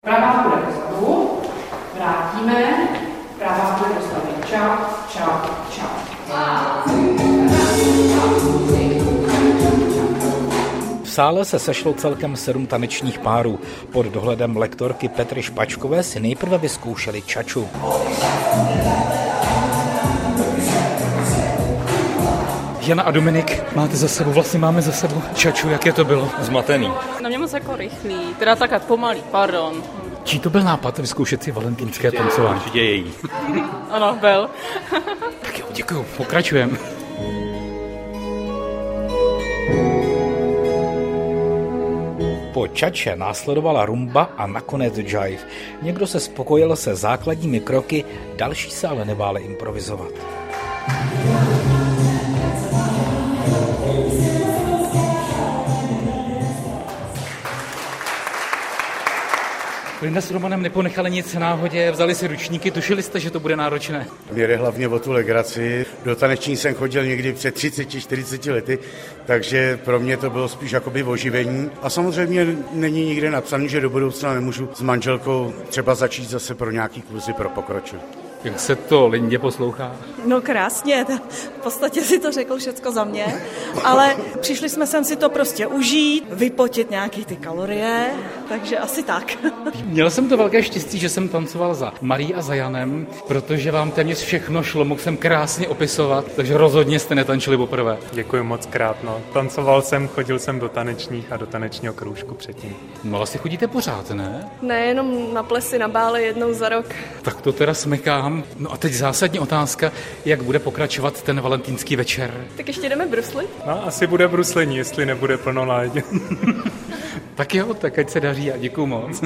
Pravá půjde dozadu, vrátíme, pravá půjde dozadu. Čau, čau, čau. V sále se sešlo celkem 7 tanečních párů. Pod dohledem lektorky Petry Špačkové si nejprve vyzkoušeli čaču. Jana a Dominik, máte za sebou, vlastně máme za sebou čaču, jaké to bylo? Zmatený. Na mě moc jako rychlý, teda tak pomalý, pardon. Čí to byl nápad vyzkoušet si valentýnské tancování? Určitě její. Ano, byl. Tak jo, děkuju, pokračujeme. Po čače následovala rumba a nakonec jive. Někdo se spokojil se základními kroky, další se ale nebáli improvizovat. Linda s Romanem neponechali nic náhodě, vzali si ručníky, tušili jste, že to bude náročné? Mě jde hlavně o tu legraci. Do taneční jsem chodil někdy před 30-40 lety, takže pro mě to bylo spíš jakoby oživení. A samozřejmě není nikde napsané, že do budoucna nemůžu s manželkou třeba začít zase pro nějaký kurzy pro pokročil. Jak se to Lindě poslouchá? No krásně, v podstatě si to řekl všecko za mě, ale přišli jsme sem si to prostě užít, vypotit nějaký ty kalorie, takže asi tak. Měl jsem to velké štěstí, že jsem tancoval za Marí a za Janem, protože vám téměř všechno šlo, mohl jsem krásně opisovat, takže rozhodně jste netančili poprvé. Děkuji moc krát, no. Tancoval jsem, chodil jsem do tanečních a do tanečního kroužku předtím. No asi chodíte pořád, ne? Ne, jenom na plesy, na bále jednou za rok. Tak to teda smekám. No a teď zásadní otázka, jak bude pokračovat ten valentýnský večer? Tak ještě jdeme bruslit? No, asi bude bruslení, jestli nebude plno láď. Tak jo, tak ať se daří a děkuju moc.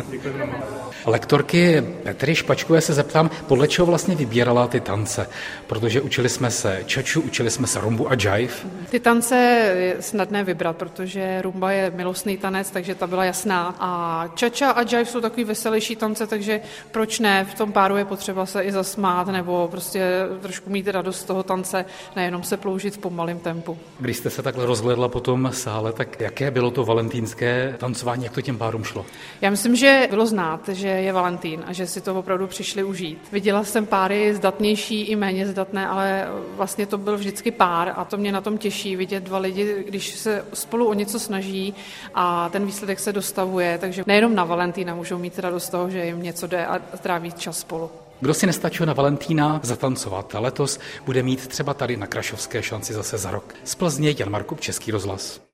Lektorky Petry Špačkové se zeptám, podle čeho vlastně vybírala ty tance, protože učili jsme se čaču, učili jsme se rumbu a jive. Ty tance je snadné vybrat, protože rumba je milostný tanec, takže ta byla jasná. A čača a jive jsou takový veselější tance, takže proč ne? V tom páru je potřeba se i zasmát nebo prostě trošku mít radost z toho tance, nejenom se ploužit v pomalém tempu. Když jste se takhle rozhlédla po tom sále, tak jaké bylo to valentýnské tancování, jak to těm párům šlo? Já myslím, že bylo znát, že je Valentín a že si to opravdu přišli užít. Viděla jsem páry zdatnější i méně zdatné, ale vlastně to byl vždycky pár a to mě na tom těší vidět dva lidi, když se spolu o něco snaží a ten výsledek se dostavuje, takže nejenom na Valentína můžou mít radost z toho, že jim něco jde a tráví čas spolu. Kdo si nestačil na Valentína zatancovat, letos bude mít třeba tady na Krašovské šanci zase za rok. Z Plzně Jan Markup, Český rozhlas.